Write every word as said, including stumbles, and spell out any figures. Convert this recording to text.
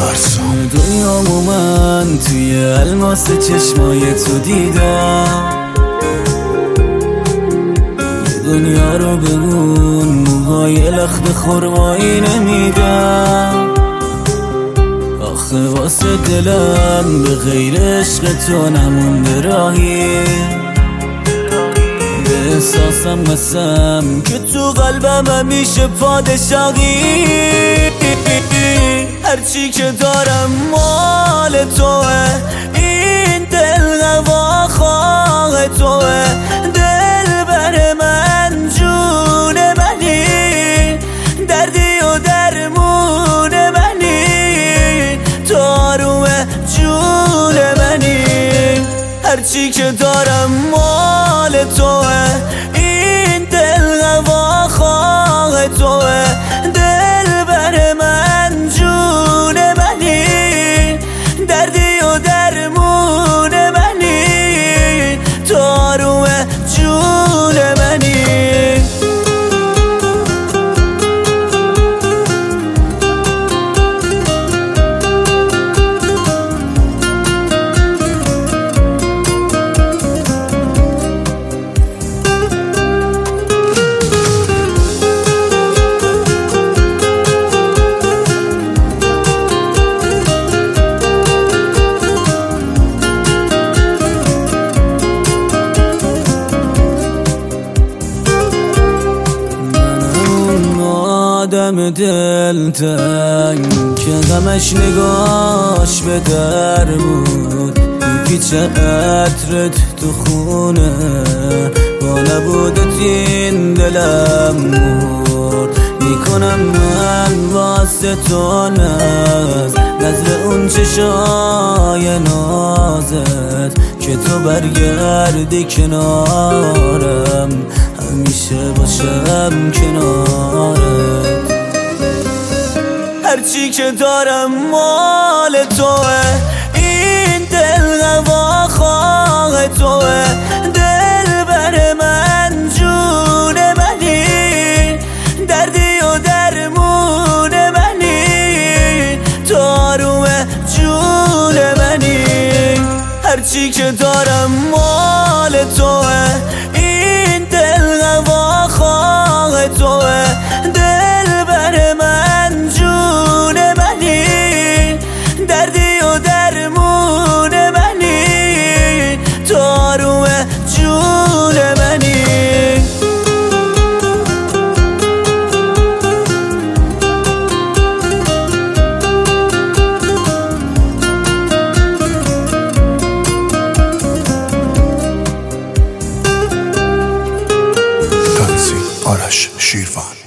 دنیامو من توی الماس چشمای تو دیدم، یه دنیا رو بمون موهای لخت خرمایی نمیدم. آخه واسه دلم به غیر عشق تو نمونده راهی، به احساسم قسم که تو قلبم همیشه پادشاهی. هرچی که دارم مال توه، این دل هوا خواه توه. دل بر من جون منی، دردی و درمون منی، تو آروم جون منی. هرچی که دارم مال توه، این دل هوا خواه توه. دل بر من جون منی، دردی و درمون منی، تو آروم جون منی. آدم دلتنگ که غمش نگاش به در بود، میپیچه عطرت تو خونه، با نبودت این دلم مرد. میکنم من واسه تو ناز، نظر اون چشای نازت، که تو برگردی کنارم، همیشه باشم کنارت. هرچی که دارم مال توه، این دل هوا خواه توه. دل بر من جون منی، دردی و درمون منی، تو آروم جون منی. هرچی که دارم مال توه، این دل هوا خواه توه. دل بر من جون منی، دردی و درمون منی، تو آروم جون منی. آرش شیروان.